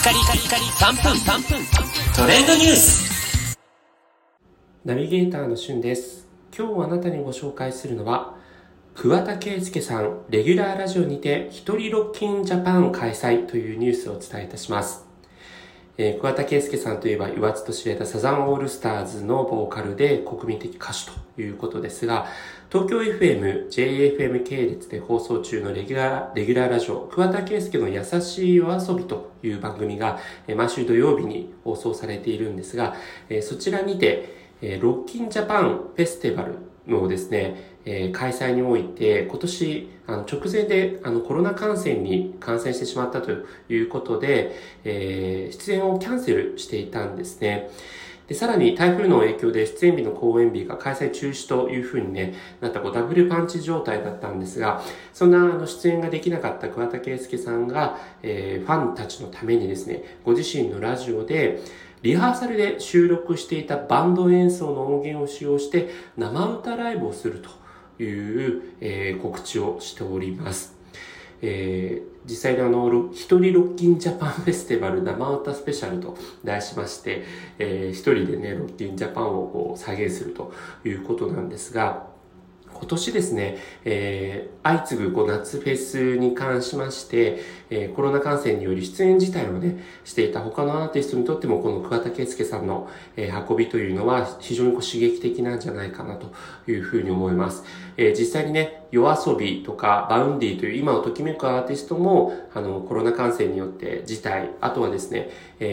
カリカリカリ3分トレンドニュース。 ナビゲーターのしゅんです。今日あなたにご紹介するのは、桑田佳祐さんレギュラーラジオにて一人ロッキンジャパン開催というニュースをお伝えいたします。桑田佳祐さんといえば言わずと知れたサザンオールスターズのボーカルで国民的歌手ということですが、東京 FM、JFM 系列で放送中のレギュラーラジオ、桑田佳祐の優しい夜遊びという番組が毎週土曜日に放送されているんですが、そちらにてロッキンジャパンフェスティバルのですね、開催において今年直前でコロナ感染に感染してしまったということで、出演をキャンセルしていたんですね。で、さらに台風の影響で出演日の公演日が開催中止というふうになったダブルパンチ状態だったんですが、そんな出演ができなかった桑田佳祐さんが、ファンたちのためにですね、ご自身のラジオでリハーサルで収録していたバンド演奏の音源を使用して生歌ライブをするという、告知をしております。実際に一人ロッキンジャパンフェスティバル生歌スペシャルと題しまして、一人でね、ロッキンジャパンを再現するということなんですが、今年ですね、相次ぐ夏フェスに関しまして、コロナ感染により出演自体をしていた他のアーティストにとってもこの桑田佳祐さんの、運びというのは非常に刺激的なんじゃないかなというふうに思います。実際にね、夜遊びとかバウンディという今をときめくアーティストもコロナ感染によって辞退、あとはですね、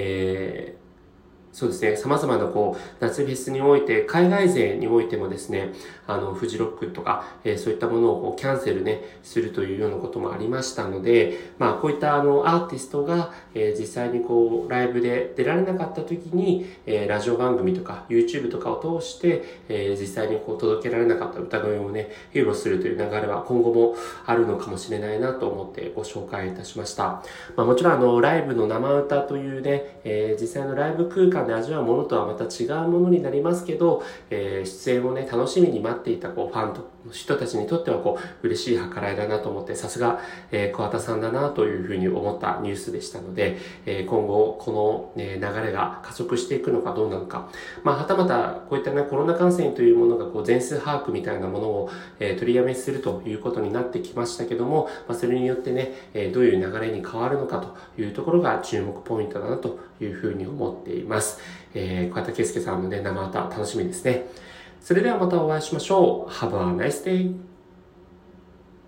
そうですね。様々な夏フェスにおいて、海外勢においてもですね、フジロックとか、そういったものをキャンセルするというようなこともありましたので、こういったアーティストが、実際にライブで出られなかった時に、ラジオ番組とか YouTube とかを通して、実際に届けられなかった歌声を披露するという流れは今後もあるのかもしれないなと思ってご紹介いたしました。もちろんライブの生歌という実際のライブ空間で味わうものとはまた違うものになりますけど、出演を楽しみに待っていたファンの人たちにとっては嬉しい計らいだなと思って、さすが桑田さんだなというふうに思ったニュースでしたので、今後この流れが加速していくのかどうなのか、はたまたこういったコロナ感染というものが全数把握みたいなものを取りやめするということになってきましたけども、それによってどういう流れに変わるのかというところが注目ポイントだなというふうに思っています。桑田佳祐さんの生歌楽しみですね。それではまたお会いしましょう。Have a nice day!